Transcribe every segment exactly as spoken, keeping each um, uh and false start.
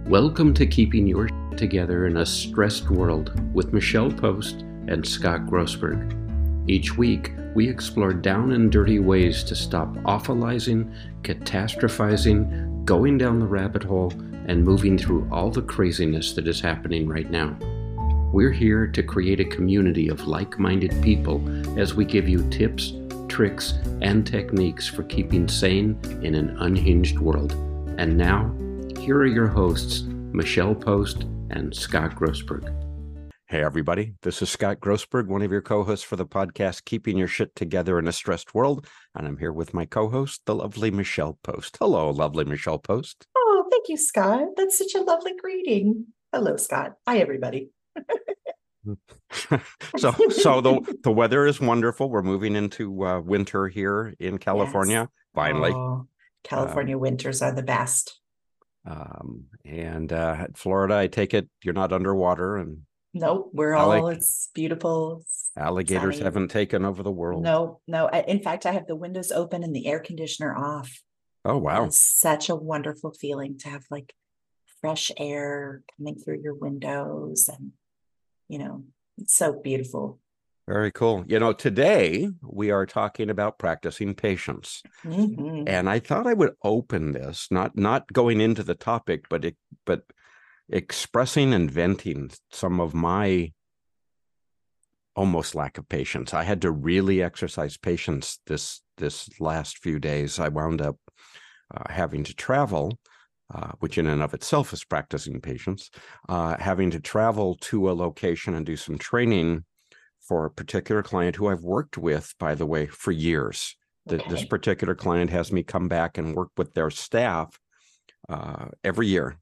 Welcome to Keeping Your Shit Together in a Stressed World with Michelle Post and Scott Grossberg. Each week, we explore down and dirty ways to stop awfulizing, catastrophizing, going down the rabbit hole, and moving through all the craziness that is happening right now. We're here to create a community of like-minded people as we give you tips, tricks, and techniques for keeping sane in an unhinged world. And now, here are your hosts, Michelle Post and Scott Grossberg. Hey, everybody. This is Scott Grossberg, one of your co-hosts for the podcast, Keeping Your Shit Together in a Stressed World. And I'm here with my co-host, the lovely Michelle Post. Hello, lovely Michelle Post. Oh, thank you, Scott. That's such a lovely greeting. Hello, Scott. Hi, everybody. so so the, the weather is wonderful. We're moving into uh, winter here in California, yes. Finally. Oh, California um, winters are the best. Um, and uh, Florida, I take it you're not underwater. And Nope, we're all, allig- it's beautiful. It's alligators sunny. Haven't taken over the world. No, no. I, in fact, I have the windows open and the air conditioner off. Oh, wow. It's such a wonderful feeling to have like fresh air coming through your windows. And, you know, it's so beautiful. Very cool. You know, today we are talking about practicing patience. Mm-hmm. And I thought I would open this, not not going into the topic, but it, but expressing and venting some of my almost lack of patience. I had to really exercise patience this this last few days. I wound up uh, having to travel, uh, which in and of itself is practicing patience, uh, having to travel to a location and do some training for a particular client who I've worked with, by the way, for years. Okay. The, this particular client has me come back and work with their staff uh, every year.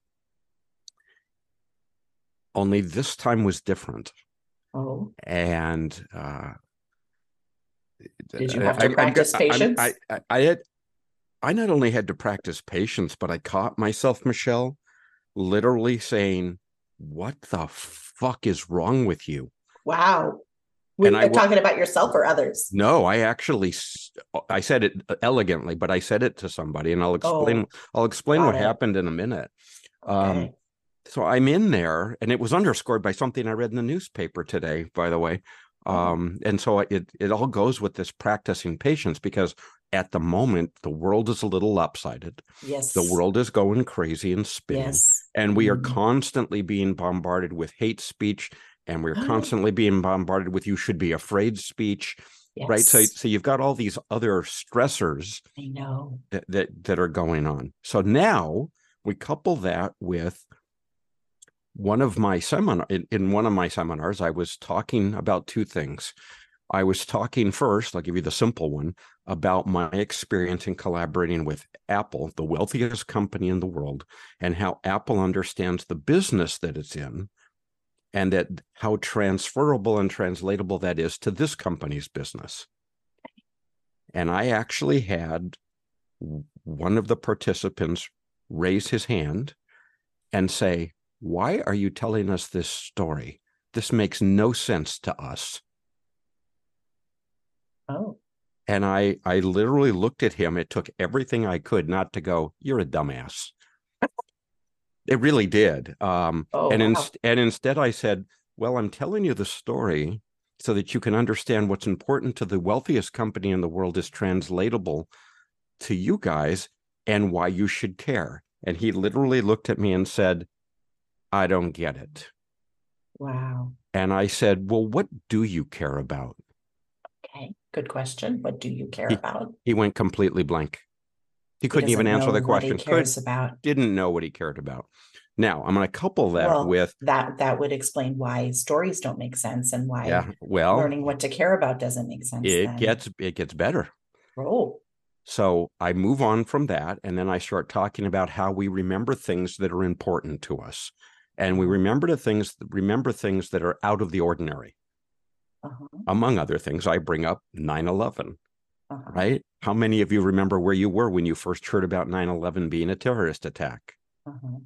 Only this time was different. Oh. And uh, did you have to I, practice I, patience? I, I, I had. I not only had to practice patience, but I caught myself, Michelle, literally saying, "What the fuck is wrong with you?" Wow. Were you talking about yourself or others? No, I actually, I said it elegantly, but I said it to somebody, and I'll explain. Oh, I'll explain what it. happened in a minute. Okay. Um, so I'm in there, and it was underscored by something I read in the newspaper today, by the way. Um, and so it it all goes with this practicing patience, because at the moment the world is a little lopsided. Yes, the world is going crazy and spinning, yes. and we are mm-hmm. constantly being bombarded with hate speech. And we're constantly being bombarded with "you should be afraid" speech, yes. right? So, so you've got all these other stressors I know. that, that that are going on. So now we couple that with one of my seminar in, in one of my seminars. I was talking about two things. I was talking first, I'll give you the simple one, about my experience in collaborating with Apple, the wealthiest company in the world, and how Apple understands the business that it's in, and that how transferable and translatable that is to this company's business. And I actually had one of the participants raise his hand and say, "Why are you telling us this story? This makes no sense to us." Oh. And I, I literally looked at him. It took everything I could not to go, "You're a dumbass." It really did. Um, oh, and, wow. in, and instead I said, "Well, I'm telling you the story so that you can understand what's important to the wealthiest company in the world is translatable to you guys, and why you should care." And he literally looked at me and said, "I don't get it." Wow. And I said, "Well, what do you care about?" Okay, good question. What do you care he, about? He went completely blank. He couldn't he even answer the question. What he cares Could, about. Didn't know what he cared about. Now, I'm going to couple that well, with... That that would explain why stories don't make sense, and why yeah, well, learning what to care about doesn't make sense. It then. gets it gets better. Oh. So I move on from that, and then I start talking about how we remember things that are important to us. And we remember the things, remember things that are out of the ordinary. Uh-huh. Among other things, I bring up nine eleven. Uh-huh. Right? How many of you remember where you were when you first heard about nine eleven being a terrorist attack? Uh-huh.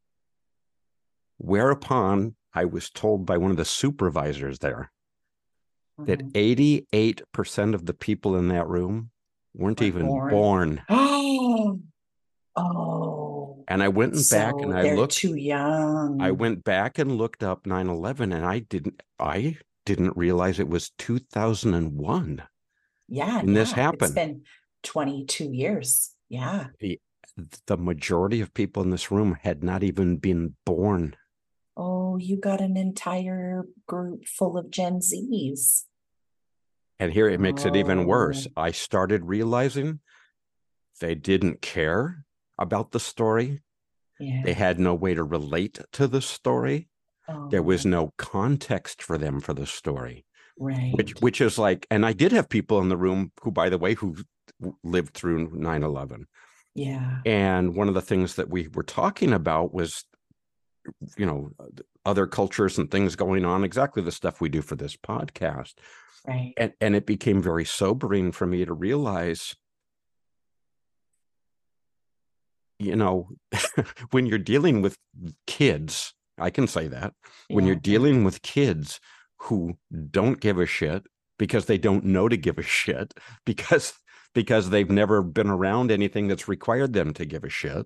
Whereupon I was told by one of the supervisors there uh-huh. that eighty-eight percent of the people in that room weren't Were even born. born. Oh, oh, And I went and back So and I they're looked, too young. I went back and looked up nine eleven, and I didn't, I didn't realize it was two thousand one. Yeah, when this yeah. It's happened. been twenty-two years. Yeah. The, the majority of people in this room had not even been born. Oh, you got an entire group full of Gen Zs. And here it makes it even worse. Oh. I started realizing they didn't care about the story. Yeah. They had no way to relate to the story. Oh. There was no context for them for the story. Right. Which, which is like, and I did have people in the room who, by the way, who lived through nine eleven. Yeah. And one of the things that we were talking about was, you know, other cultures and things going on, exactly the stuff we do for this podcast. Right. And, and it became very sobering for me to realize, you know, when you're dealing with kids, I can say that, when Yeah. you're dealing with kids who don't give a shit because they don't know to give a shit, because because they've never been around anything that's required them to give a shit.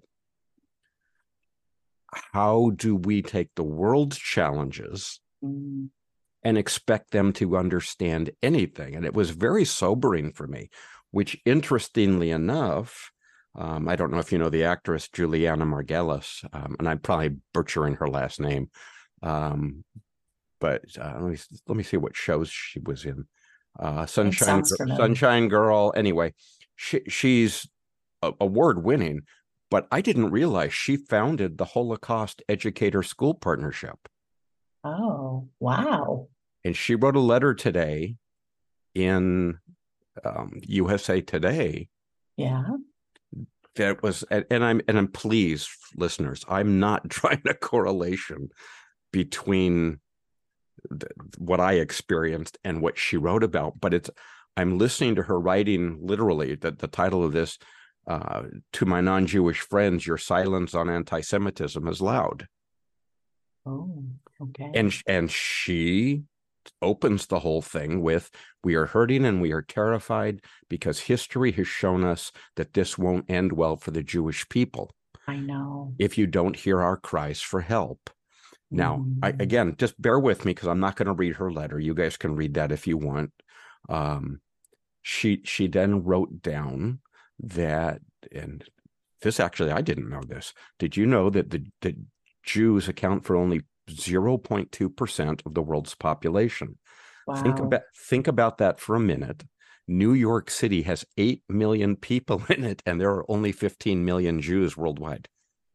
How do we take the world's challenges Mm. and expect them to understand anything? And it was very sobering for me, which interestingly enough, um, I don't know if you know the actress Juliana Margulies, um, and I'm probably butchering her last name, um, but uh, let me let me see what shows she was in. Uh, Sunshine, Sunshine Girl. Anyway, she, she's award winning, but I didn't realize she founded the Holocaust Educator School Partnership. Oh, wow. And she wrote a letter today in um, U S A Today. Yeah. That was, and I'm, and I'm pleased, listeners, I'm not trying a correlation between the, what I experienced and what she wrote about, but it's, I'm listening to her writing literally, that the title of this, uh, to my non-Jewish friends, your silence on anti-Semitism is loud. Oh, okay. And, and she opens the whole thing with, we are hurting and we are terrified because history has shown us that this won't end well for the Jewish people. I know. If you don't hear our cries for help. Now, mm-hmm. I, again, just bear with me because I'm not going to read her letter. You guys can read that if you want. Um, she she then wrote down that, and this actually, I didn't know this. Did you know that the, the Jews account for only zero point two percent of the world's population? Wow. Think about, think about that for a minute. New York City has eight million people in it, and there are only fifteen million Jews worldwide.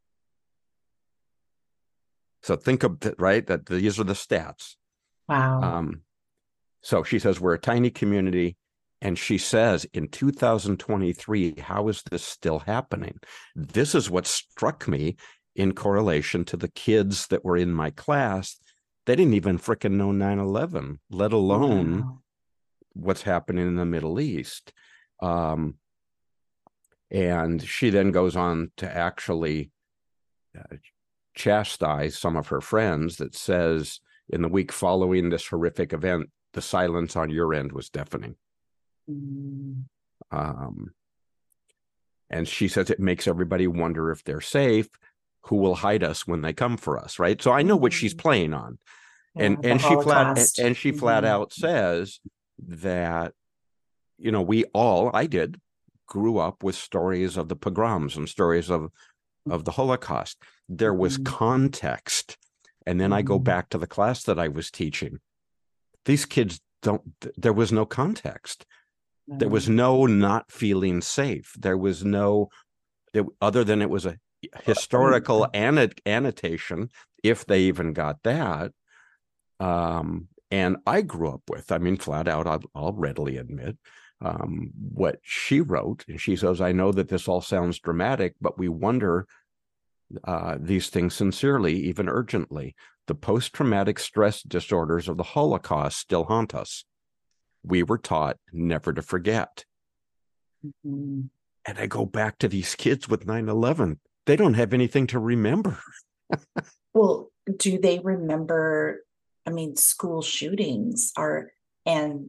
So think of it, right? That these are the stats. Wow. Um, so she says, we're a tiny community. And she says, in two thousand twenty-three, how is this still happening? This is what struck me in correlation to the kids that were in my class. They didn't even frickin' know nine eleven, let alone wow. what's happening in the Middle East. Um, and she then goes on to actually uh, chastise some of her friends that says, in the week following this horrific event, the silence on your end was deafening. Mm. Um, and she says it makes everybody wonder if they're safe, who will hide us when they come for us, right? So I know mm. what she's playing on. Yeah, and and she flat and, and she mm-hmm. flat out says that, you know, we all, I did, grew up with stories of the pogroms and stories of of the Holocaust. There was mm-hmm. context. And then mm-hmm. I go back to the class that I was teaching. These kids don't, there was no context. Mm-hmm. There was no not feeling safe. There was no, it, other than it was a historical annot, annotation, if they even got that. Um, and I grew up with, I mean, flat out, I'll, I'll readily admit, Um, what she wrote. And she says, I know that this all sounds dramatic, but we wonder uh, these things sincerely, even urgently. The post-traumatic stress disorders of the Holocaust still haunt us. We were taught never to forget. Mm-hmm. And I go back to these kids with nine eleven. They don't have anything to remember. Well, do they remember, I mean, school shootings are, and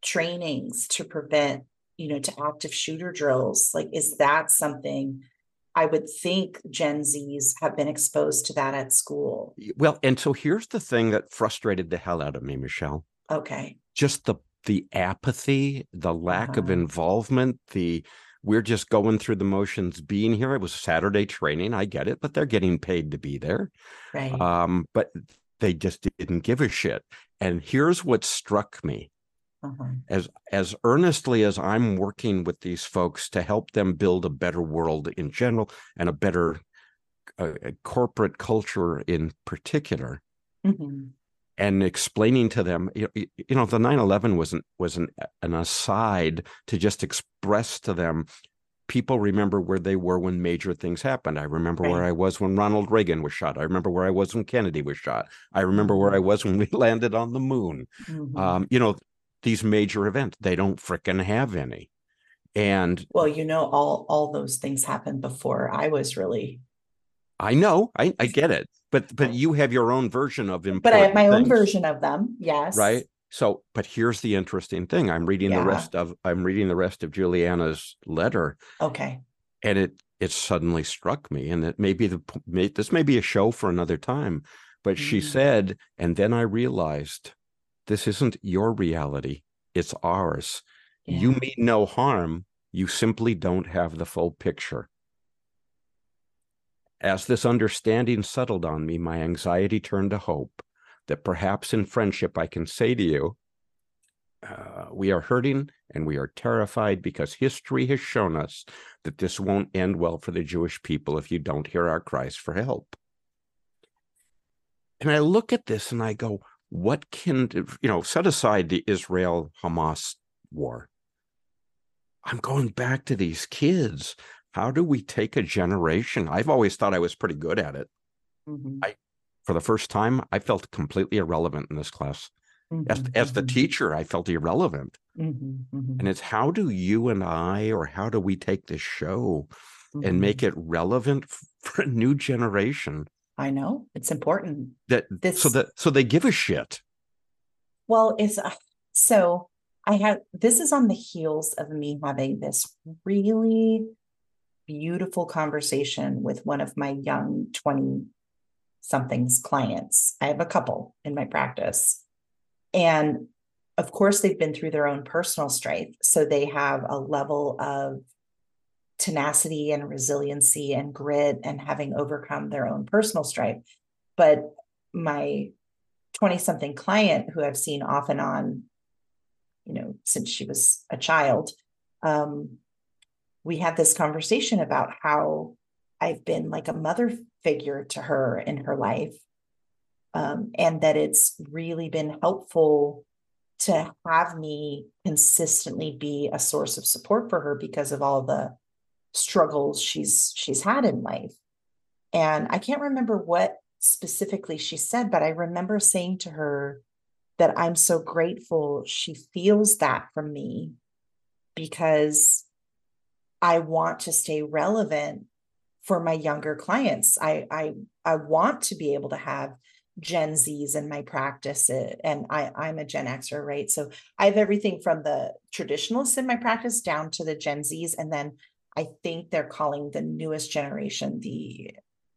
trainings to prevent, you know, to active shooter drills? Like, is that something, I would think Gen Zs have been exposed to that at school. Well, and so here's the thing that frustrated the hell out of me, Michelle. Okay. Just the the apathy, the lack Uh-huh. of involvement, the we're just going through the motions being here. It was Saturday training. I get it, but they're getting paid to be there. Right. Um, but they just didn't give a shit. And here's what struck me. Uh-huh. As as earnestly as I'm working with these folks to help them build a better world in general and a better uh, corporate culture in particular, Mm-hmm. and explaining to them, you, you know, the nine eleven wasn't was an, an aside to just express to them, people remember where they were when major things happened. I remember Right. where I was when Ronald Reagan was shot. I remember where I was when Kennedy was shot. I remember Mm-hmm. where I was when we landed on the moon. Mm-hmm. Um, you know, these major events, they don't frickin' have any. And well, you know, all all those things happened before I was really. I know, I, I get it, but but you have your own version of important But I have my own things, version of them. Yes. right? So, but here's the interesting thing. I'm reading Yeah. the rest of I'm reading the rest of Juliana's letter. Okay. And it it suddenly struck me, and that maybe the may, this may be a show for another time. But mm-hmm. she said, and then I realized, this isn't your reality; it's ours. Yeah. You mean no harm. You simply don't have the full picture. As this understanding settled on me, my anxiety turned to hope that perhaps in friendship I can say to you, uh, we are hurting and we are terrified because history has shown us that this won't end well for the Jewish people if you don't hear our cries for help. And I look at this and I go, what can, you know, set aside the Israel-Hamas war. I'm going back to these kids. How do we take a generation? I've always thought I was pretty good at it. Mm-hmm. I, for the first time, I felt completely irrelevant in this class. Mm-hmm. As, as the teacher, I felt irrelevant. Mm-hmm. Mm-hmm. And it's how do you and I, or how do we take this show mm-hmm. and make it relevant for a new generation? I know it's important that this, so that so they give a shit. Well, it's uh, so I have this is on the heels of me having this really beautiful conversation with one of my young twenty somethings clients. I have a couple in my practice. And of course, they've been through their own personal strife. So they have a level of tenacity and resiliency and grit and having overcome their own personal strife. But my twenty something client who I've seen off and on, you know, since she was a child, um, we had this conversation about how I've been like a mother figure to her in her life. Um, and that it's really been helpful to have me consistently be a source of support for her because of all the struggles she's she's had in life. And I can't remember what specifically she said, but I remember saying to her that I'm so grateful she feels that from me because I want to stay relevant for my younger clients. I I I want to be able to have Gen Zs in my practice, and I, I'm a Gen Xer, right? So I have everything from the traditionalists in my practice down to the Gen Zs, and then I think they're calling the newest generation the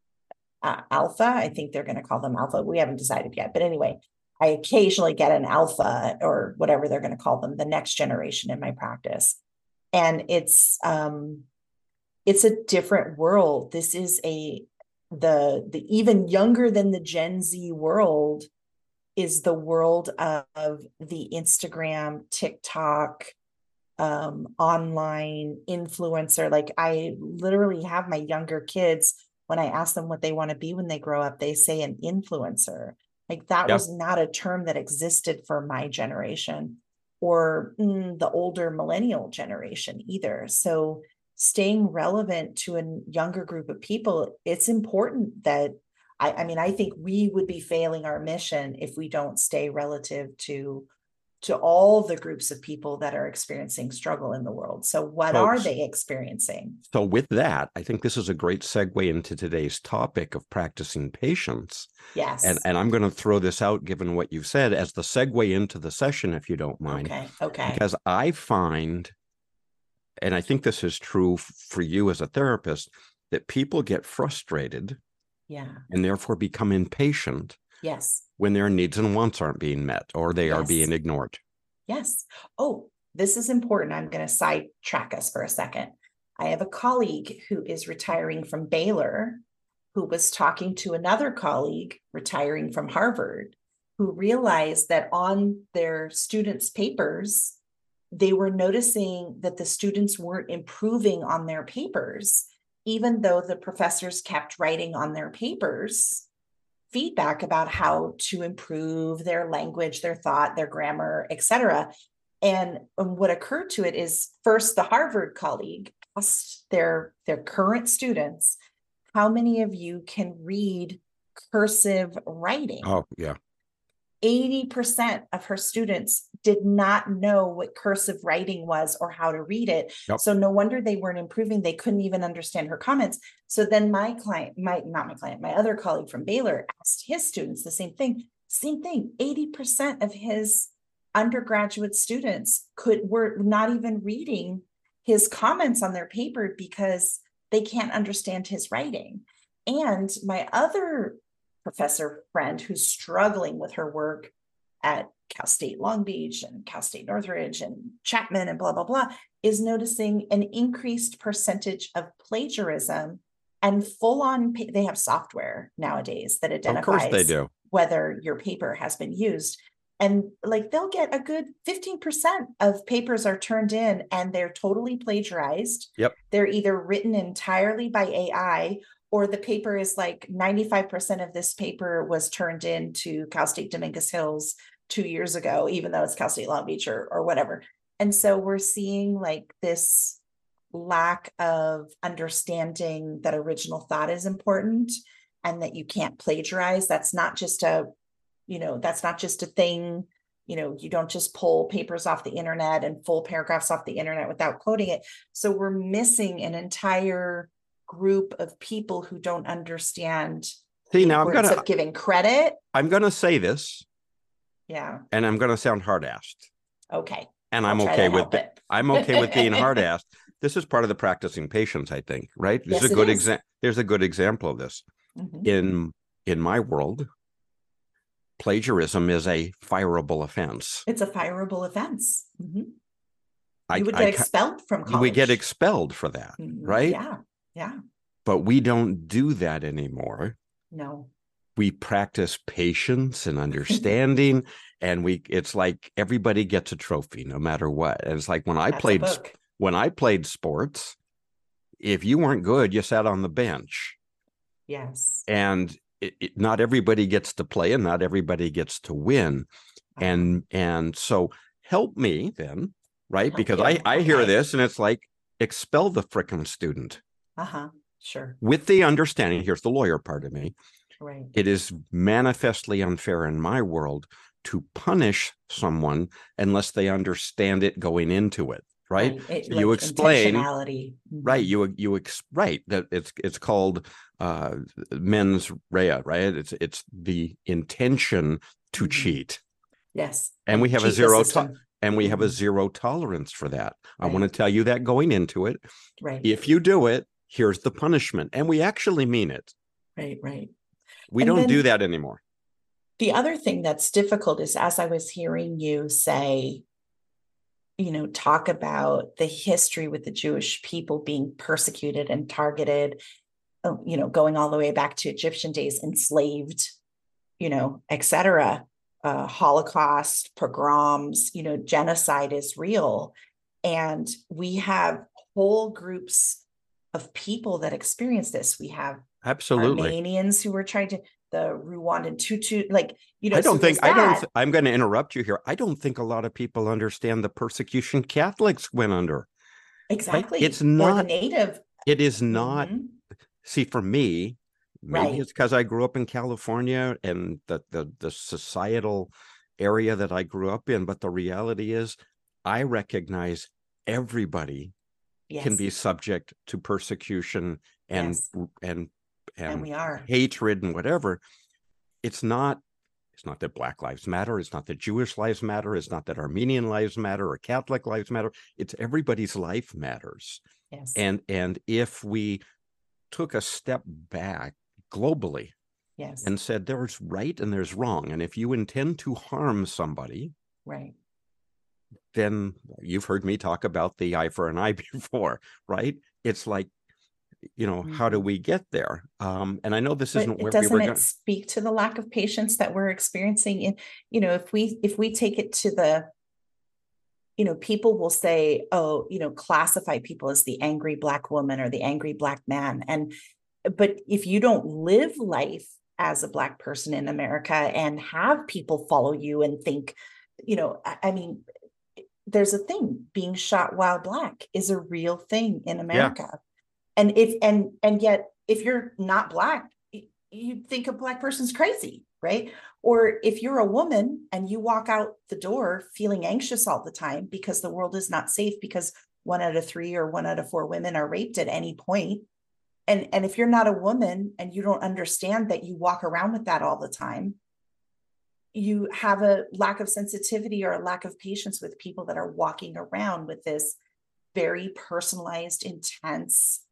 uh, Alpha. I think they're going to call them Alpha. We haven't decided yet, but anyway, I occasionally get an Alpha or whatever they're going to call them, the next generation in my practice, and it's um, it's a different world. This is a the the even younger than the Gen Z world is the world of, of the Instagram, TikTok, um, online influencer. Like I literally have my younger kids, when I ask them what they want to be when they grow up, they say an influencer. Like that yep. was not a term that existed for my generation or mm, the older millennial generation either. So staying relevant to a younger group of people, it's important that, I, I mean, I think we would be failing our mission if we don't stay relative to, to all the groups of people that are experiencing struggle in the world. So what Folks, are they experiencing? So with that, I think this is a great segue into today's topic of practicing patience. Yes. And, and I'm going to throw this out, given what you've said, as the segue into the session, if you don't mind. Okay, okay. Because I find, and I think this is true for you as a therapist, that people get frustrated Yeah. and therefore become impatient Yes. when their needs and wants aren't being met or they are Yes. being ignored. Yes. Oh, this is important. I'm going to sidetrack us for a second. I have a colleague who is retiring from Baylor, who was talking to another colleague retiring from Harvard, who realized that on their students' papers, they were noticing that the students weren't improving on their papers, even though the professors kept writing on their papers feedback about how to improve their language, their thought, their grammar, et cetera. And, and what occurred to it is first the Harvard colleague asked their, their current students, how many of you can read cursive writing? Oh, yeah. eighty percent of her students did not know what cursive writing was or how to read it. Yep. So no wonder they weren't improving. They couldn't even understand her comments. So then my client, my not my client, my other colleague from Baylor asked his students the same thing. Same thing. eighty percent of his undergraduate students could were not even reading his comments on their paper because they can't understand his writing. And my other professor friend who's struggling with her work at Cal State Long Beach and Cal State Northridge and Chapman and blah, blah, blah, is noticing an increased percentage of plagiarism and full on, they have software nowadays that identifies Of course they do. whether your paper has been used. And like they'll get a good fifteen percent of papers are turned in and they're totally plagiarized. Yep. They're either written entirely by A I or the paper is like ninety-five percent of this paper was turned in to Cal State Dominguez Hills two years ago, even though it's Cal State Long Beach or, or whatever. And so we're seeing like this lack of understanding that original thought is important and that you can't plagiarize. That's not just a, you know, that's not just a thing. You know, you don't just pull papers off the internet and full paragraphs off the internet without quoting it. So we're missing an entire group of people who don't understand See, the now I'm importance gonna of giving credit. I'm gonna say this, Yeah. and I'm gonna sound hard-assed. Okay. And I'll I'm try okay to with help it. I'm okay with being hard-assed. This is part of the practicing patience, I think, right? This Yes, is a it good is. example. There's a good example of this. Mhm. In in my world, plagiarism is a fireable offense. It's a fireable offense. Mhm. I, You would I get ca- expelled from college. we get expelled for that, Mhm. right? Yeah. Yeah. But we don't do that anymore. No. We practice patience and understanding, and we it's like everybody gets a trophy no matter what. And it's like when I That's a played book. when I played sports, if you weren't good, you sat on the bench. Yes. And it, it, not everybody gets to play and not everybody gets to win. Uh-huh. And and so help me then, right? Help Because you. I, I hear Okay. this and it's like, expel the frickin' student Uh-huh. Sure. with the understanding, here's the lawyer part of me, Right. it is manifestly unfair in my world to punish someone unless they understand it going into it, right? It, So you like explain, intentionality. right? Mhm. You you ex, right that it's it's called uh, mens rea, right? It's it's the intention to Mhm. cheat, Yes. and we have a cheat the zero to, system. and we have a Mhm. zero tolerance for that. I want to Right. tell you that going into it. Right. If you do it, here's the punishment, and we actually mean it. Right. Right. We And don't do then- that anymore. The other thing that's difficult is as I was hearing you say, you know, talk about the history with the Jewish people being persecuted and targeted, uh, you know, going all the way back to Egyptian days, enslaved, you know, et cetera, uh, Holocaust, pogroms, you know, genocide is real. And we have whole groups of people that experience this. We have Absolutely. Armenians who were trying to, the Rwandan Tutu, like, you know, I don't so think there's I don't. that. th- I'm going to interrupt you here. I don't think a lot of people understand the persecution Catholics went under. Right? Exactly. It's Or the not. native. It is not. Mhm. See, for me, maybe Right. it's because I grew up in California and the, the the societal area that I grew up in. But the reality is, I recognize everybody Yes. can be subject to persecution and Yes. and and, And we are. hatred and whatever. It's not. It's not that Black Lives Matter. It's not that Jewish lives matter. It's not that Armenian lives matter or Catholic lives matter. It's everybody's life matters. Yes. And and if we took a step back globally Yes. and said there's right and there's wrong. And if you intend to harm somebody, Right. then you've heard me talk about the eye for an eye before, right? It's like, you know, mm-hmm. how do we get there? Um, and I know this but isn't where doesn't we were it going. Speak to the lack of patience that we're experiencing in, you know, if we if we take it to the, you know, people will say, oh, you know, classify people as the angry Black woman or the angry Black man. And but if you don't live life as a Black person in America and have people follow you and think, you know, I, I mean, there's a thing, being shot while Black is a real thing in America. Yeah. And if and and yet if you're not Black, you think a Black person's crazy, right? Or if you're a woman and you walk out the door feeling anxious all the time because the world is not safe because one out of three or one out of four women are raped at any point. And, and if you're not a woman and you don't understand that you walk around with that all the time, you have a lack of sensitivity or a lack of patience with people that are walking around with this very personalized, intense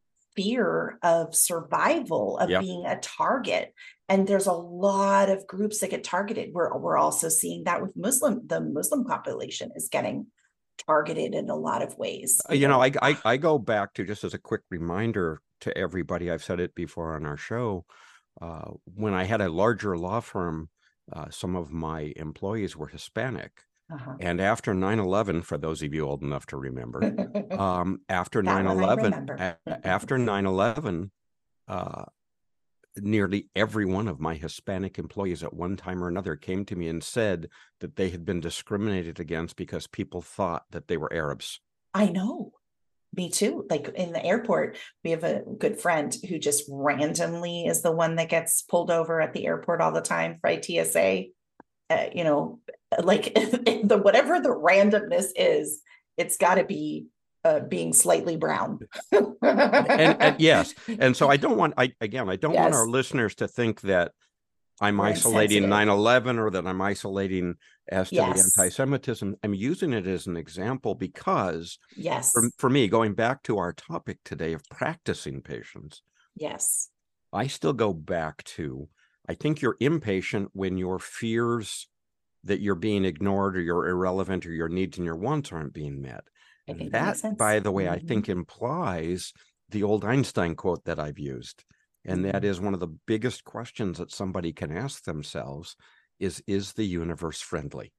fear of survival, of yep. being a target. And there's a lot of groups that get targeted. We're, we're also seeing that with Muslim, the Muslim population is getting targeted in a lot of ways. You, you know, know I, I, I go back to, just as a quick reminder to everybody, I've said it before on our show, uh, when I had a larger law firm, uh, some of my employees were Hispanic. Uh-huh. And after nine eleven, for those of you old enough to remember, um, after nine eleven, a- after nine eleven, uh, nearly every one of my Hispanic employees at one time or another came to me and said that they had been discriminated against because people thought that they were Arabs. I know. Me too. Like in the airport, we have a good friend who just randomly is the one that gets pulled over at the airport all the time for I T S A. Uh, you know, like the whatever the randomness is, it's got to be uh, being slightly brown. and, and yes, and so I don't want. I again, I don't yes. want our listeners to think that I'm We're isolating nine eleven or that I'm isolating as to yes. the anti-Semitism. I'm using it as an example because, yes, for, for me, going back to our topic today of practicing patience, yes, I still go back to, I think you're impatient when your fears that you're being ignored or you're irrelevant or your needs and your wants aren't being met. That, that by the way, mm-hmm. I think implies the old Einstein quote that I've used. And mm-hmm. that is one of the biggest questions that somebody can ask themselves is, is the universe friendly?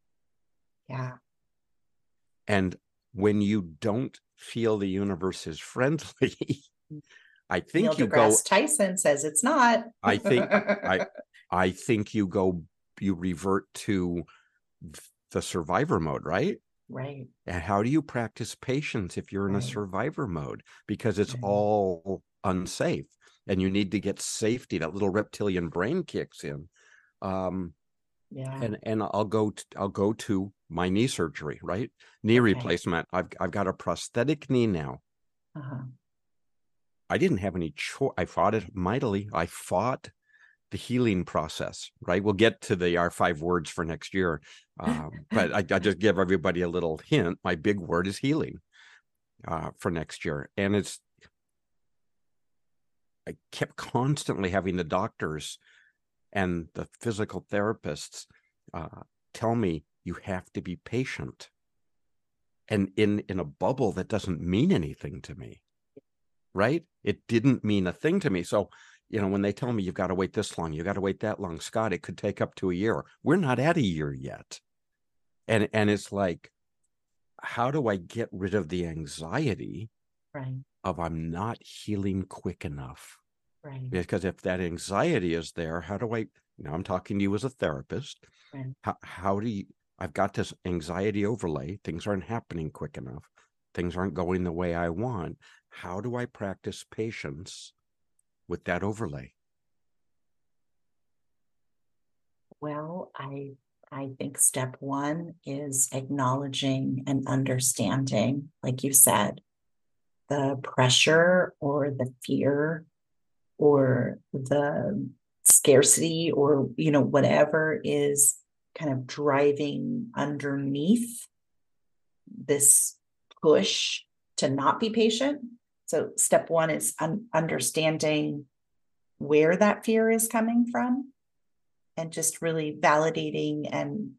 Yeah. And when you don't feel the universe is friendly, I think Neil you deGrasse go. Tyson says it's not. I think I I think you go you revert to the survivor mode, right? Right. And how do you practice patience if you're in right. a survivor mode? Because it's right. all unsafe, and you need to get safety. That little reptilian brain kicks in. Um, yeah. And and I'll go to, I'll go to my knee surgery, right? Knee okay. replacement. I've I've got a prosthetic knee now. Uh-huh. I didn't have any choice. I fought it mightily. I fought the healing process, right? We'll get to the our five words for next year. Um, but I, I just give everybody a little hint. My big word is healing uh, for next year. And it's, I kept constantly having the doctors and the physical therapists uh, tell me, you have to be patient. And in, in a bubble that doesn't mean anything to me, right? It didn't mean a thing to me. So, you know, when they tell me you've got to wait this long, you got to wait that long, Scott, it could take up to a year. We're not at a year yet. And, and it's like, how do I get rid of the anxiety right. of I'm not healing quick enough? Right. Because if that anxiety is there, how do I, now I'm talking to you as a therapist, right. how, how do you, I've got this anxiety overlay, things aren't happening quick enough, things aren't going the way I want. How do I practice patience with that overlay? Well, I I think step one is acknowledging and understanding, like you said, the pressure or the fear or the scarcity or, you know, whatever is kind of driving underneath this push to not be patient. So step one is un- understanding where that fear is coming from and just really validating and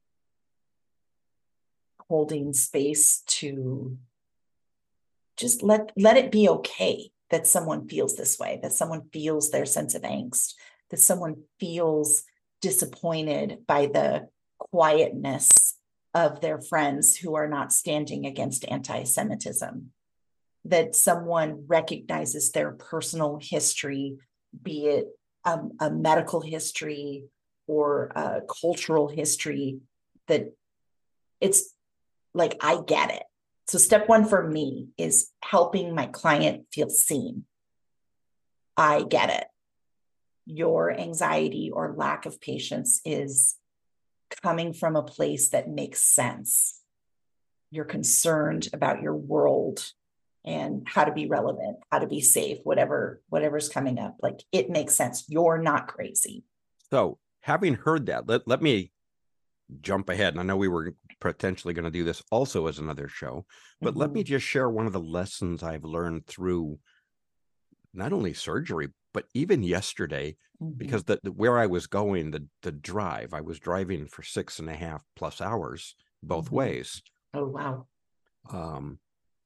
holding space to just let, let it be okay that someone feels this way, that someone feels their sense of angst, that someone feels disappointed by the quietness of their friends who are not standing against anti-Semitism, that someone recognizes their personal history, be it a, a medical history or a cultural history, that it's like, I get it. So step one for me is helping my client feel seen. I get it. Your anxiety or lack of patience is coming from a place that makes sense. You're concerned about your world and how to be relevant, how to be safe, whatever, whatever's coming up. Like, it makes sense. You're not crazy. So having heard that, let, let me jump ahead. And I know we were potentially going to do this also as another show, but mm-hmm. let me just share one of the lessons I've learned through not only surgery, but even yesterday, mm-hmm. because the, the where I was going, the the drive, I was driving for six and a half plus hours both mm-hmm. ways. Oh, wow. Um,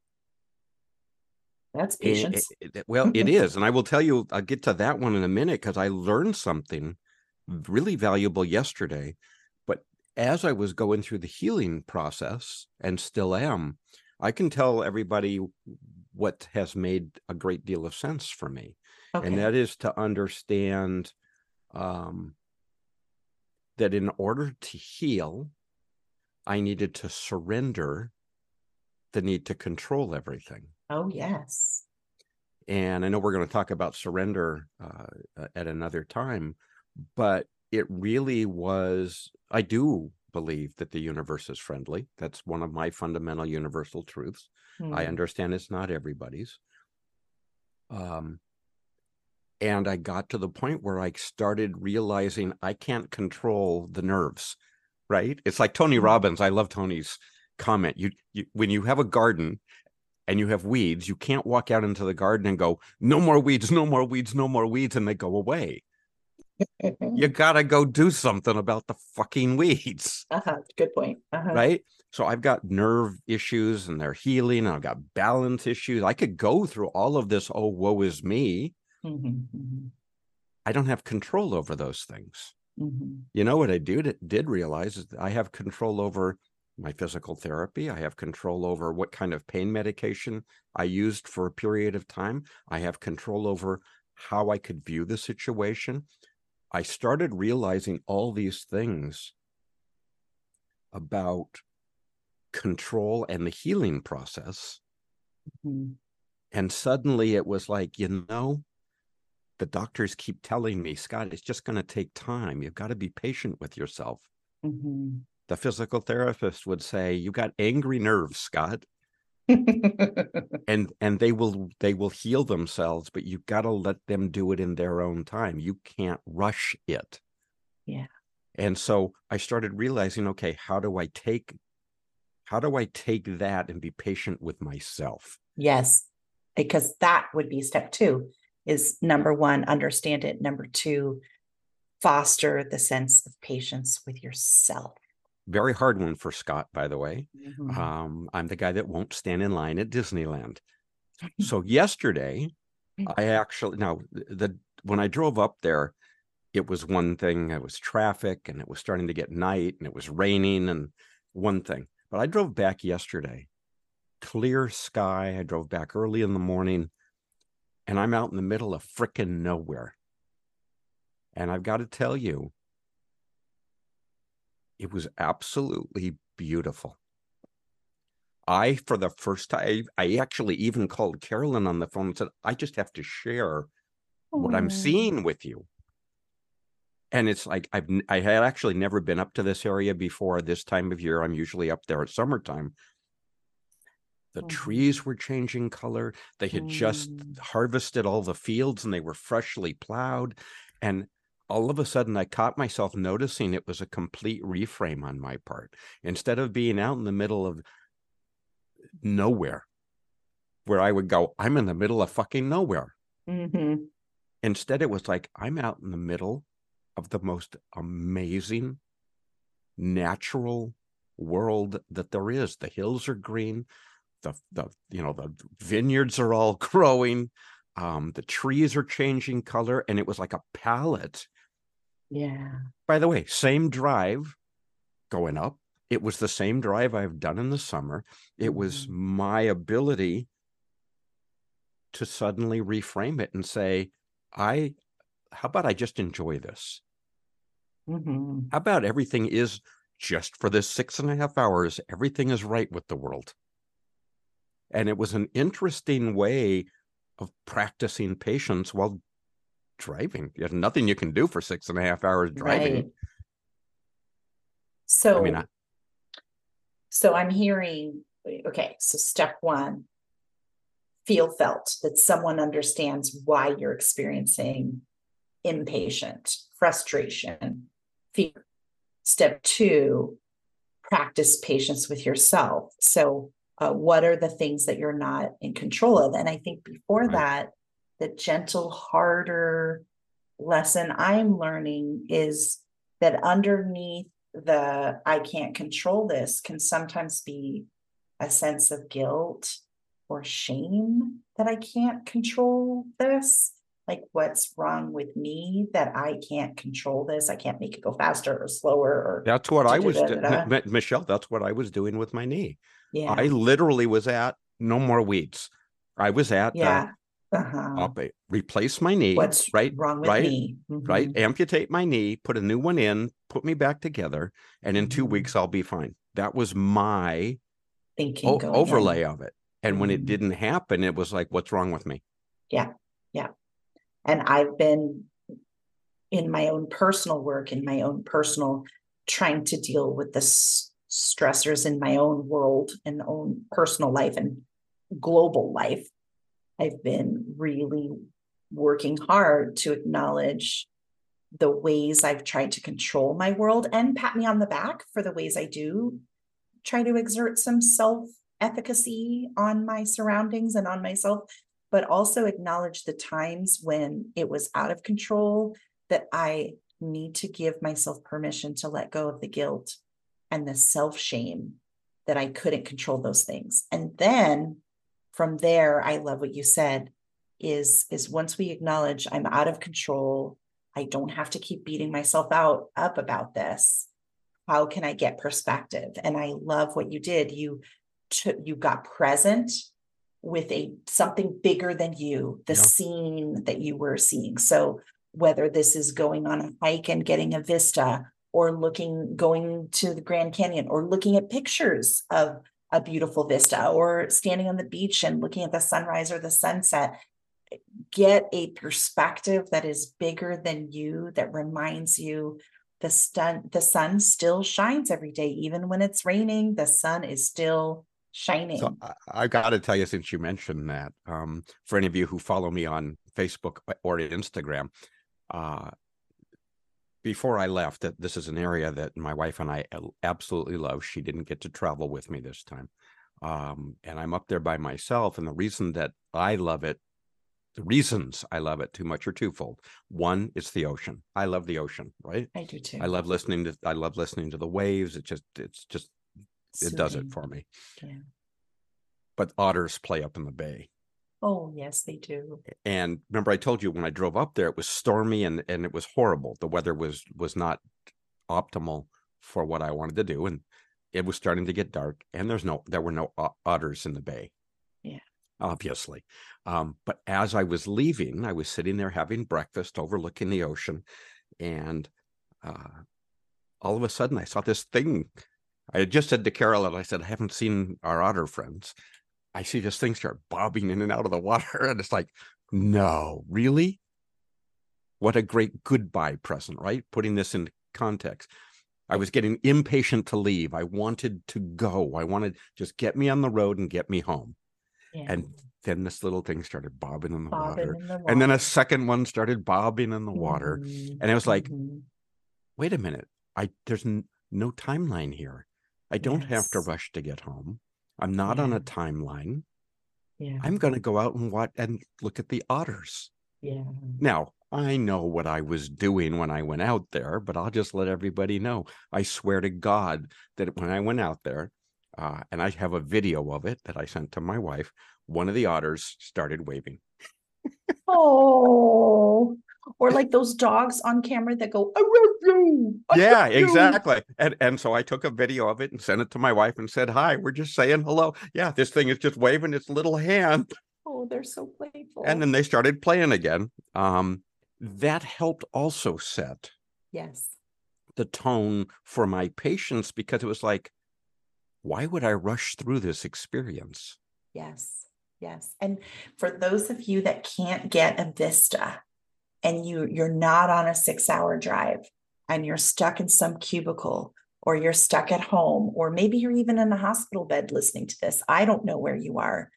That's patience. It, it, well, it is. And I will tell you, I'll get to that one in a minute, because I learned something really valuable yesterday. But as I was going through the healing process, and still am, I can tell everybody what has made a great deal of sense for me. Okay. And that is to understand um, that in order to heal, I needed to surrender the need to control everything. Oh, yes. And I know we're going to talk about surrender uh, at another time, but it really was, I do believe that the universe is friendly. That's one of my fundamental universal truths. Hmm. I understand it's not everybody's. Um, and I got to the point where I started realizing I can't control the nerves, right? It's like Tony hmm. Robbins. I love Tony's comment. You, you, when you have a garden and you have weeds, you can't walk out into the garden and go, no more weeds, no more weeds, no more weeds, and they go away. You gotta go do something about the fucking weeds. Uh-huh. Good point. Uh-huh. Right? So I've got nerve issues and they're healing, and I've got balance issues. I could go through all of this, oh, woe is me. Mm-hmm. Mm-hmm. I don't have control over those things. Mm-hmm. You know what I do, did realize is that I have control over my physical therapy. I have control over what kind of pain medication I used for a period of time. I have control over how I could view the situation. I started realizing all these things about control and the healing process. Mm-hmm. And suddenly it was like, you know, the doctors keep telling me, Scott, it's just going to take time. You've got to be patient with yourself. Mm-hmm. The physical therapist would say, you got angry nerves, Scott. and and they will they will heal themselves, but you've got to let them do it in their own time. You can't rush it. Yeah. And so I started realizing, okay, how do I take how do I take that and be patient with myself? Yes, because that would be step two, is number one, understand it. Number two, foster the sense of patience with yourself. Very hard one for Scott, by the way. Mm-hmm. Um, I'm the guy that won't stand in line at Disneyland. So yesterday, I actually, now, the when I drove up there, it was one thing. It was traffic, and it was starting to get night, and it was raining, and one thing. But I drove back yesterday, clear sky. I drove back early in the morning, and I'm out in the middle of frickin' nowhere. And I've got to tell you, it was absolutely beautiful. I, for the first time, I actually even called Carolyn on the phone and said, I just have to share what I'm seeing with you. And it's like, I've, I had actually never been up to this area before this time of year. I'm usually up there at summertime. The mm. trees were changing color. They had mm. just harvested all the fields, and they were freshly plowed. And all of a sudden, I caught myself noticing it was a complete reframe on my part. Instead of being out in the middle of nowhere, where I would go, I'm in the middle of fucking nowhere. Mm-hmm. Instead, it was like, I'm out in the middle of the most amazing natural world that there is. The hills are green. The, the you know, the vineyards are all growing. Um, the trees are changing color. And it was like a palette. Yeah. By the way, same drive going up. It was the same drive I've done in the summer. It Mm-hmm. was my ability to suddenly reframe it and say, I, how about I just enjoy this? Mm-hmm. How about everything is just for this six and a half hours, everything is right with the world. And it was an interesting way of practicing patience while driving. There's nothing you can do for six and a half hours driving. Right. So, I mean, I, so I'm hearing, okay, so step one, feel felt, that someone understands why you're experiencing impatient, frustration, fear. Step two, practice patience with yourself. So, uh, what are the things that you're not in control of? And I think before right. that, the gentle, harder lesson I'm learning is that underneath the I can't control this can sometimes be a sense of guilt or shame that I can't control this. Like, what's wrong with me that I can't control this? I can't make it go faster or slower or That's what I was doing. da-da-da-da-da. Michelle, that's what I was doing with my knee. Yeah. I literally was at no more weeds. I was at Yeah. the Uh-huh. up, replace my knee, What's right? wrong with right, me? Mhm. right. Amputate my knee, put a new one in, put me back together, and in two Mhm. weeks I'll be fine. That was my Thinking o- going overlay in. of it. And when it Mhm. didn't happen, it was like, what's wrong with me? Yeah. Yeah. And I've been in my own personal work, in my own personal trying to deal with the s- stressors in my own world and own personal life and global life. I've been really working hard to acknowledge the ways I've tried to control my world and pat me on the back for the ways I do try to exert some self efficacy on my surroundings and on myself, but also acknowledge the times when it was out of control, that I need to give myself permission to let go of the guilt and the self shame that I couldn't control those things. And then from there, I love what you said is, is once we acknowledge I'm out of control, I don't have to keep beating myself out up about this. How can I get perspective? And I love what you did. You took, you got present with a something bigger than you, the Yeah. scene that you were seeing. So whether this is going on a hike and getting a vista, or looking, going to the Grand Canyon, or looking at pictures of a beautiful vista, or standing on the beach and looking at the sunrise or the sunset, get a perspective that is bigger than you, that reminds you the sun, the sun still shines every day, even when it's raining, the sun is still shining. So I, I got to tell you, since you mentioned that, um, for any of you who follow me on Facebook or Instagram, uh, before I left, that this is an area that my wife and I absolutely love. She didn't get to travel with me this time. Um, and I'm up there by myself. And the reason that I love it, the reasons I love it too much are twofold. One, it's the ocean. I love the ocean, right? I do too. I love listening to, I love listening to the waves. It just, it's just, Soothing. it does it for me. Yeah. But otters play up in the bay. Oh, yes, they do. And remember, I told you when I drove up there, it was stormy and, and it was horrible. The weather was, was not optimal for what I wanted to do. And it was starting to get dark, and there's no, there were no otters in the bay. Yeah. Obviously. Um, but as I was leaving, I was sitting there having breakfast overlooking the ocean. And uh, all of a sudden I saw this thing. I had just said to Carol, and I said, I haven't seen our otter friends. I see this thing start bobbing in and out of the water. And it's like, no, really? What a great goodbye present, right? Putting this in context. I was getting impatient to leave. I wanted to go. I wanted just get me on the road and get me home. Yeah. And then this little thing started bobbing in the, Bobbing water. in the water. And then a second one started bobbing in the water. Mm-hmm. And it was like, mm-hmm. wait a minute. I there's n- no timeline here. I don't Yes. have to rush to get home. I'm not Yeah. on a timeline. Yeah. I'm going to go out and watch and look at the otters. Yeah. Now, I know what I was doing when I went out there, but I'll just let everybody know. I swear to God that when I went out there, uh, and I have a video of it that I sent to my wife, one of the otters started waving. Oh, or like those dogs on camera that go, I love you. I Yeah, love you." exactly. And and so I took a video of it and sent it to my wife and said, hi, we're just saying hello. Yeah, this thing is just waving its little hand. Oh, they're so playful. And then they started playing again. Um, that helped also set yes. the tone for my patients, because it was like, why would I rush through this experience? Yes. Yes. And for those of you that can't get a Vista and you you're not on a six hour drive and you're stuck in some cubicle, or you're stuck at home, or maybe you're even in a hospital bed listening to this. I don't know where you are.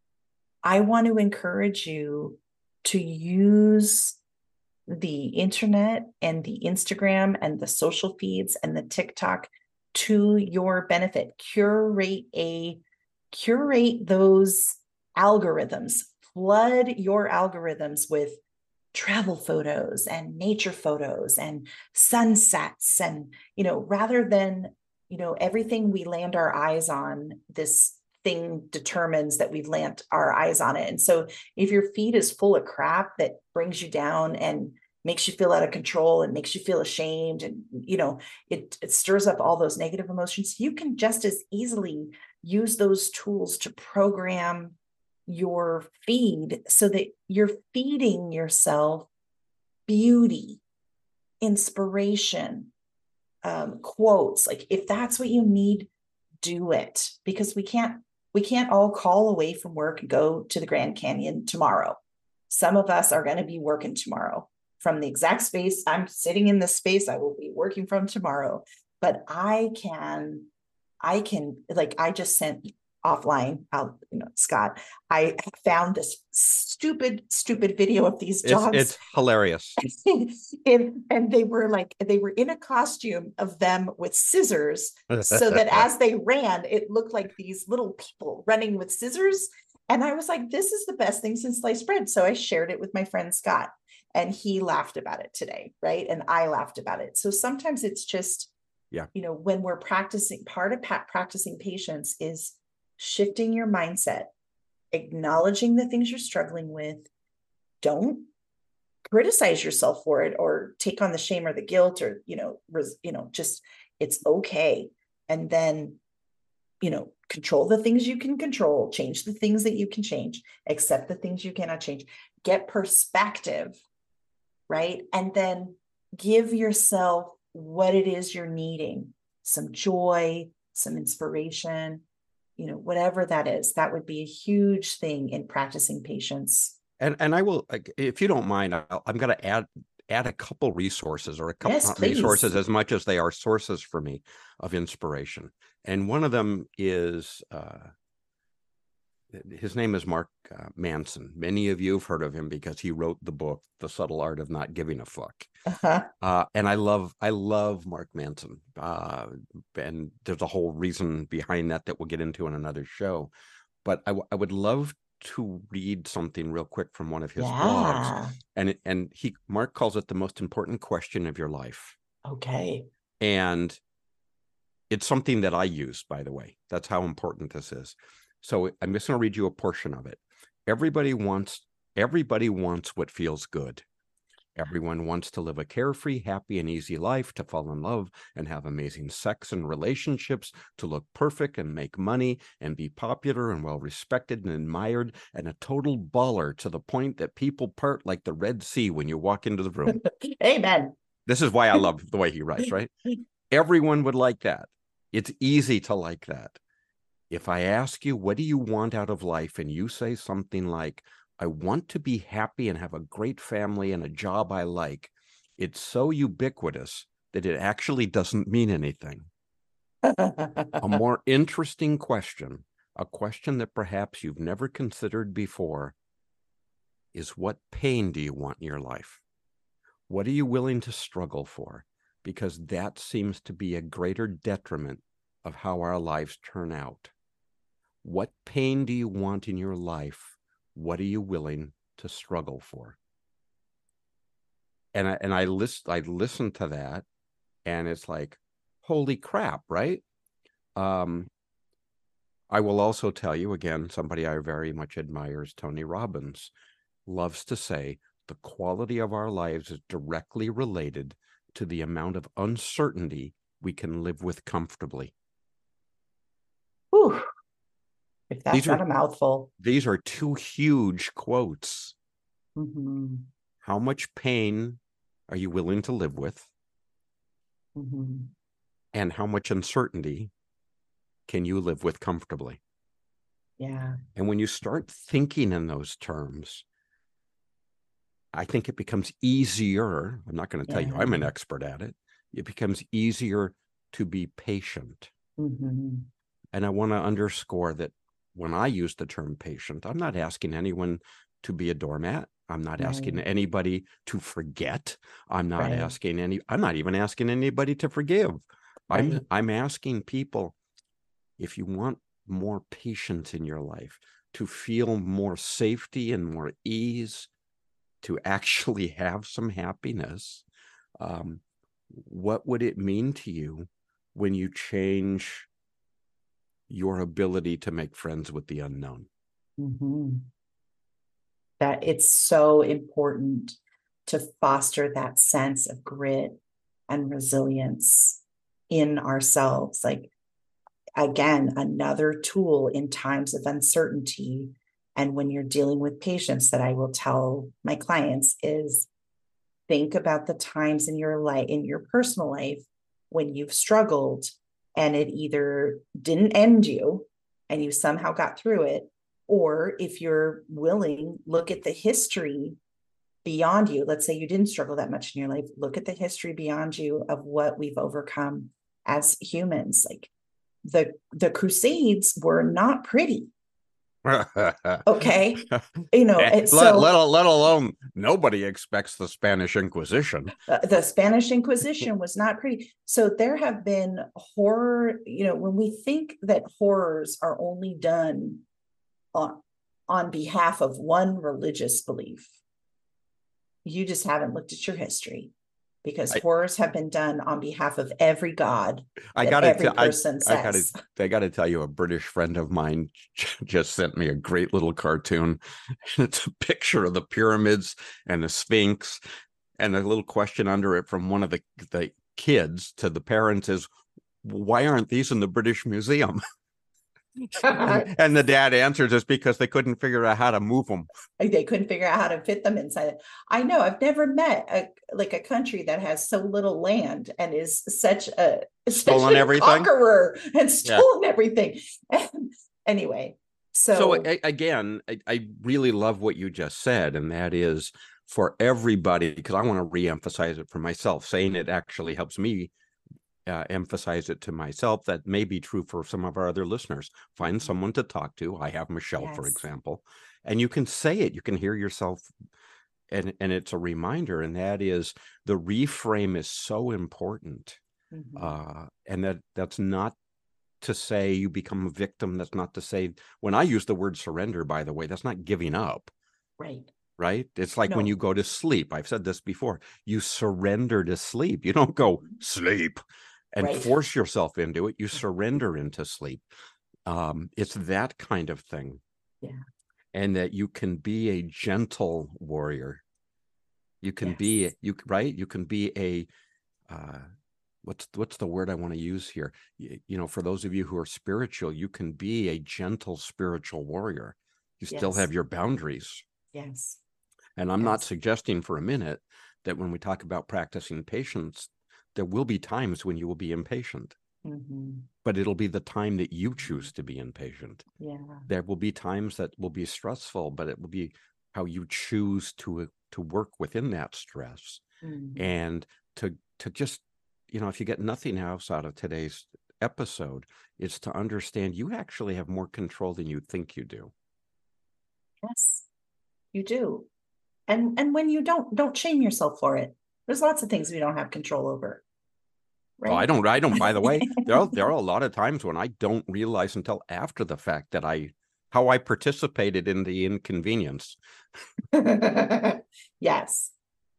I want to encourage you to use the internet and the Instagram and the social feeds and the TikTok to your benefit. Curate a curate those algorithms. Flood your algorithms with travel photos and nature photos and sunsets, and you know, rather than, you know, everything we land our eyes on, this thing determines that we've landed our eyes on it. And so if your feed is full of crap that brings you down and makes you feel out of control and makes you feel ashamed, and you know, it, it stirs up all those negative emotions, you can just as easily use those tools to program your feed so that you're feeding yourself beauty, inspiration, um, quotes. Like if that's what you need, do it, because we can't we can't all call away from work and go to the Grand Canyon tomorrow. Some of us are going to be working tomorrow from the exact space I'm sitting in. This space I will be working from tomorrow. But I can I can like I just sent offline out, you know, Scott, I found this stupid, stupid video of these dogs. It's, it's hilarious. and, and they were like, they were in a costume of them with scissors, so that as they ran, it looked like these little people running with scissors. And I was like, this is the best thing since sliced bread. So I shared it with my friend Scott, and he laughed about it today, right? And I laughed about it. So sometimes it's just, yeah, you know, when we're practicing, part of practicing patience is shifting your mindset, acknowledging the things you're struggling with. Don't criticize yourself for it or take on the shame or the guilt, or, you know, res, you know, just, it's okay. And then, you know, control the things you can control, change the things that you can change, accept the things you cannot change, get perspective, right? And then give yourself what it is you're needing, some joy, some inspiration, you know, whatever that is. That would be a huge thing in practicing patience. And and I will, if you don't mind, I'll, I'm going to add add a couple resources, or a couple yes, not please. resources as much as they are sources for me of inspiration. And one of them is, uh, his name is Mark uh, Manson. Many of you have heard of him because he wrote the book, The Subtle Art of Not Giving a Fuck. Uh-huh. Uh, and I love, I love Mark Manson. Uh, and there's a whole reason behind that that we'll get into in another show. But I, I would love to read something real quick from one of his yeah. blogs. And it, and he, Mark calls it the most important question of your life. Okay. And it's something that I use, by the way. That's how important this is. So I'm just going to read you a portion of it. Everybody wants, everybody wants what feels good. Everyone wants to live a carefree, happy, and easy life, to fall in love and have amazing sex and relationships, to look perfect and make money and be popular and well-respected and admired, and a total baller to the point that people part like the Red Sea when you walk into the room. Amen. This is why I love the way he writes, right? Everyone would like that. It's easy to like that. If I ask you, what do you want out of life? And you say something like, I want to be happy and have a great family and a job I like, it's so ubiquitous that it actually doesn't mean anything. A more interesting question, a question that perhaps you've never considered before, is what pain do you want in your life? What are you willing to struggle for? Because that seems to be a greater detriment of how our lives turn out. What pain do you want in your life? What are you willing to struggle for? And I, and I list, I listened to that, and it's like, holy crap, right? Um, I will also tell you, again, somebody I very much admire is Tony Robbins, loves to say the quality of our lives is directly related to the amount of uncertainty we can live with comfortably. Whew. If that's These not are a mouthful. These are two huge quotes. Mm-hmm. How much pain are you willing to live with? Mm-hmm. And how much uncertainty can you live with comfortably? Yeah. And when you start thinking in those terms, I think it becomes easier. I'm not going to tell Yeah. you I'm an expert at it. It becomes easier to be patient. Mm-hmm. And I want to underscore that when I use the term patient, I'm not asking anyone to be a doormat. I'm not Right. asking anybody to forget. I'm not Right. asking any, I'm not even asking anybody to forgive. I'm, Right. I'm asking people, if you want more patience in your life, to feel more safety and more ease, to actually have some happiness, um, what would it mean to you when you change your ability to make friends with the unknown? Mm-hmm. That it's so important to foster that sense of grit and resilience in ourselves. Like, again, another tool in times of uncertainty. And when you're dealing with patients, that I will tell my clients is think about the times in your life, in your personal life, when you've struggled and it either didn't end you and you somehow got through it, or if you're willing, look at the history beyond you. Let's say you didn't struggle that much in your life. Look at the history beyond you of what we've overcome as humans. Like the the Crusades were not pretty. Okay. You know, let, it's let, so let alone nobody expects the Spanish Inquisition. uh, the Spanish Inquisition was not pretty. So there have been horror, you know, when we think that horrors are only done on, on behalf of one religious belief, you just haven't looked at your history, because I, horrors have been done on behalf of every god I that gotta every t- I, person I gotta says. I gotta tell you, a British friend of mine just sent me a great little cartoon. It's a picture of the pyramids and the Sphinx, and a little question under it from one of the the kids to the parents is, why aren't these in the British Museum? and, and the dad answers, it's because they couldn't figure out how to move them. They couldn't figure out how to fit them inside it. I know, I've never met a like a country that has so little land and is such a Stolen such a everything. conqueror and stolen yeah. everything. And anyway, so, so I, again, I, I really love what you just said, and that is for everybody, because I want to re-emphasize it for myself. Saying it actually helps me Uh, emphasize it to myself. That may be true for some of our other listeners. Find someone to talk to. I have Michelle, yes. for example, and you can say it. You can hear yourself, and and it's a reminder. And that is, the reframe is so important. Mm-hmm. Uh, and that that's not to say you become a victim. That's not to say, when I use the word surrender, by the way, that's not giving up. Right. Right? It's like no. when you go to sleep. I've said this before. You surrender to sleep. You don't go sleep and right. force yourself into it. You surrender into sleep. Um, it's that kind of thing. Yeah. And that you can be a gentle warrior. You can yes. be, you right? You can be a, uh, what's, what's the word I want to use here? You, you know, for those of you who are spiritual, you can be a gentle spiritual warrior. You still yes. have your boundaries. Yes. And I'm yes. not suggesting for a minute that when we talk about practicing patience, there will be times when you will be impatient, mm-hmm. but it'll be the time that you choose to be impatient. Yeah. There will be times that will be stressful, but it will be how you choose to, to work within that stress. Mm-hmm. And to, to just, you know, if you get nothing else out of today's episode, it's to understand you actually have more control than you think you do. Yes, you do. And, and when you don't, don't shame yourself for it. There's lots of things we don't have control over. right? Oh, I don't, I don't, by the way, there are, there are a lot of times when I don't realize until after the fact that I, how I participated in the inconvenience. Yes.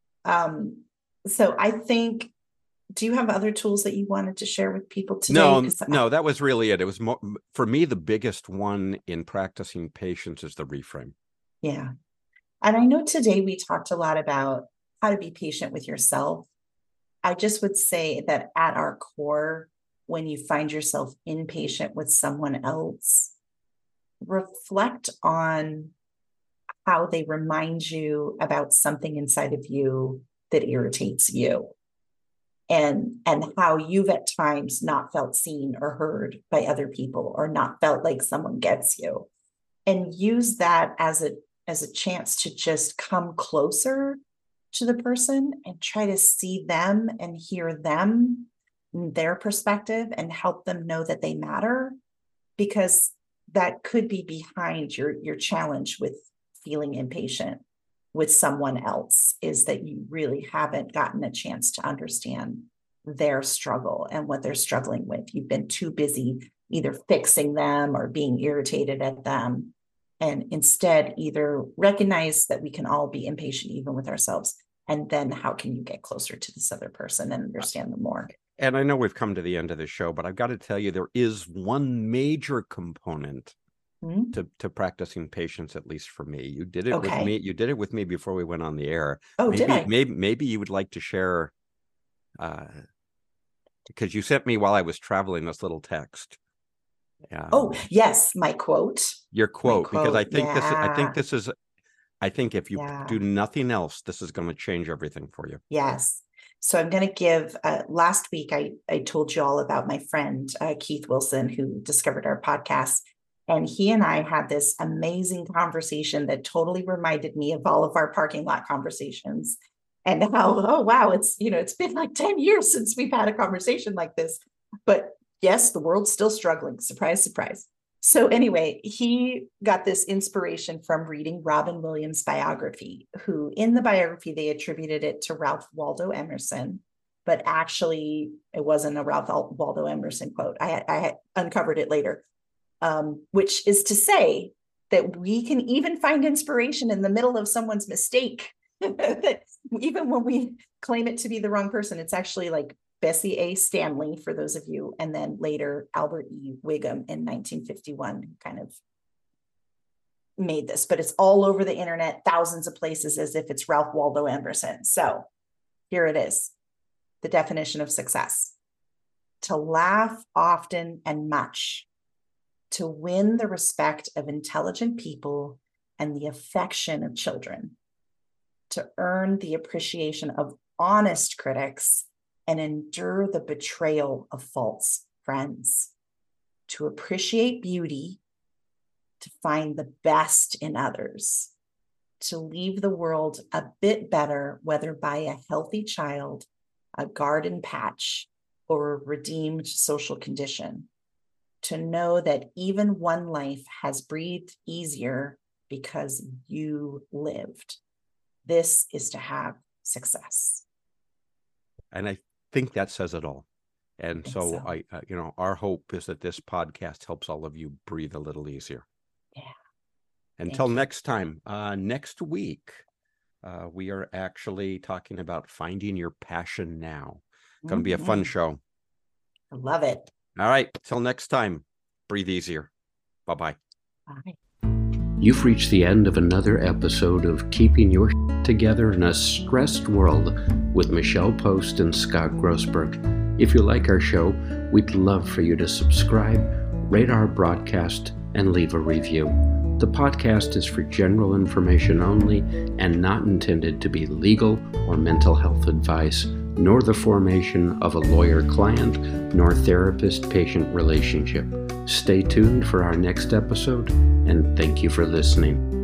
Um, so I think, do you have other tools that you wanted to share with people today? No, 'Cause no, I, that was really it. It was more, for me, the biggest one in practicing patience is the reframe. yeah. And I know today we talked a lot about how to be patient with yourself. I just would say that at our core, when you find yourself impatient with someone else, reflect on how they remind you about something inside of you that irritates you. And, and how you've at times not felt seen or heard by other people, or not felt like someone gets you. And use that as a as a chance to just come closer to the person and try to see them and hear them, their perspective, and help them know that they matter, because that could be behind your your challenge with feeling impatient with someone else, is that you really haven't gotten a chance to understand their struggle and what they're struggling with. You've been too busy either fixing them or being irritated at them. And instead, either recognize that we can all be impatient even with ourselves, and then how can you get closer to this other person and understand them more? And I know we've come to the end of the show, but I've got to tell you, there is one major component mm-hmm. to, to practicing patience, at least for me. You did it okay. with me. You did it with me before we went on the air. Oh, maybe, did I? Maybe, maybe you would like to share, uh, because you sent me while I was traveling this little text. Um, oh, yes, my quote. Your quote, quote because I think yeah. this is, I think this is, I think if you yeah. do nothing else, this is going to change everything for you. Yes. So I'm going to give, uh, last week, I, I told you all about my friend, uh, Keith Wilson, who discovered our podcast. And he and I had this amazing conversation that totally reminded me of all of our parking lot conversations, and how, oh, wow, it's, you know, it's been like ten years since we've had a conversation like this. But yes, the world's still struggling. Surprise, surprise. So anyway, he got this inspiration from reading Robin Williams' biography, who in the biography, they attributed it to Ralph Waldo Emerson, but actually it wasn't a Ralph Waldo Emerson quote. I, I had uncovered it later, um, which is to say that we can even find inspiration in the middle of someone's mistake. That even when we claim it to be the wrong person, it's actually like Bessie A. Stanley, for those of you, and then later Albert E. Wiggum in nineteen fifty-one, who kind of made this, but it's all over the internet, thousands of places, as if it's Ralph Waldo Emerson. So here it is, the definition of success: to laugh often and much, to win the respect of intelligent people and the affection of children, to earn the appreciation of honest critics and endure the betrayal of false friends, to appreciate beauty, to find the best in others, to leave the world a bit better, whether by a healthy child, a garden patch, or a redeemed social condition, to know that even one life has breathed easier because you lived. This is to have success. And I think that says it all. And I so, so. I, uh, you know, our hope is that this podcast helps all of you breathe a little easier. Yeah. Until next time, uh, next week, uh, we are actually talking about finding your passion now. It's going to be a fun show. I love it. All right. Till next time, breathe easier. Bye-bye. Bye. You've reached the end of another episode of Keeping Your Together in a Stressed World with Michelle Post and Scott Grossberg. If you like our show, we'd love for you to subscribe, rate our broadcast, and leave a review. The podcast is for general information only and not intended to be legal or mental health advice, nor the formation of a lawyer-client nor therapist-patient relationship. Stay tuned for our next episode, and thank you for listening.